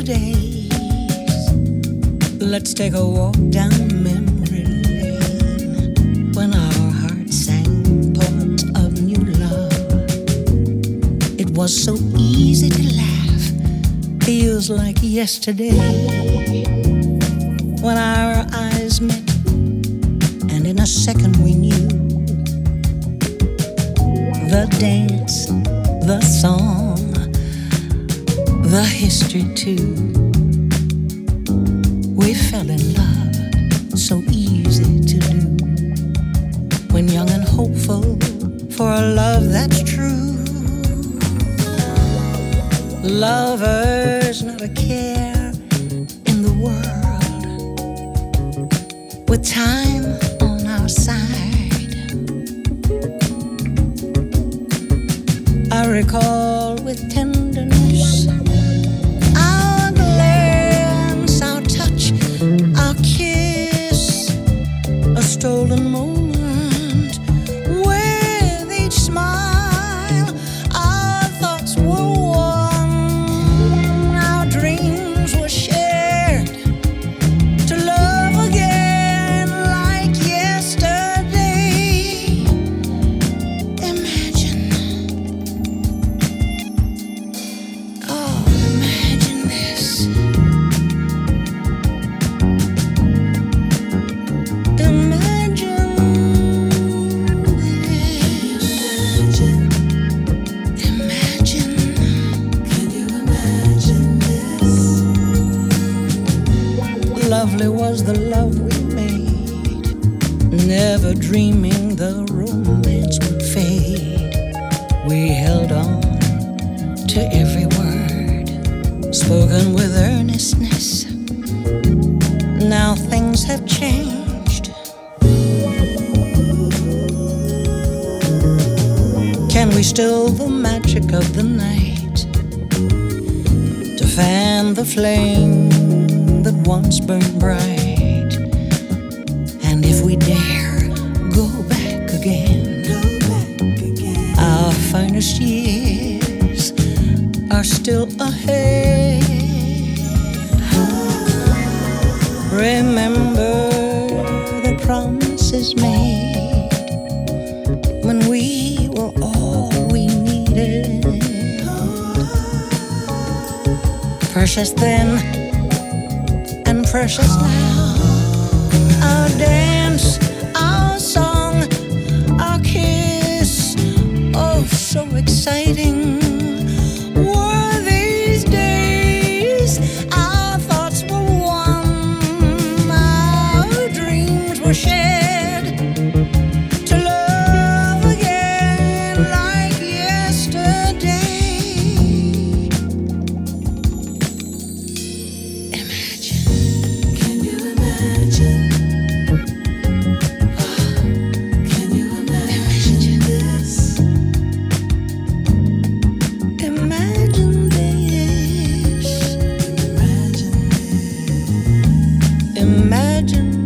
days. Let's take a walk down memory lane when our hearts sang poems of new love. It was so easy to laugh, feels like yesterday when our eyes met, and in a second we knew the dance, the song, the history too. We fell in love, so easy to do, when young and hopeful for a love that's true. Lovers, not a care in the world, with time on our side. I recall with tenderness our glance, our touch, our kiss, a stolen moment. With each smile, our thoughts were one, our dreams were shared, to love again like yesterday. Imagine, oh, imagine this. Imagine this. Imagine. Can you imagine this? Lovely was the love we made, never dreaming the romance would fade. We held on to every word, spoken with earnestness. Now things have changed. Can we still the magic of the night to fan the flame that once burned bright? And if we dare go back again, our finest years are still ahead. Remember the promises made when we were all we needed. Precious then and precious now. Our dance, our song, our kiss, oh, so exciting were these days. Our thoughts were one, our dreams were shared, to love again like yesterday. Imagine. Can you imagine? Can you imagine this? Imagine this. Imagine this. Imagine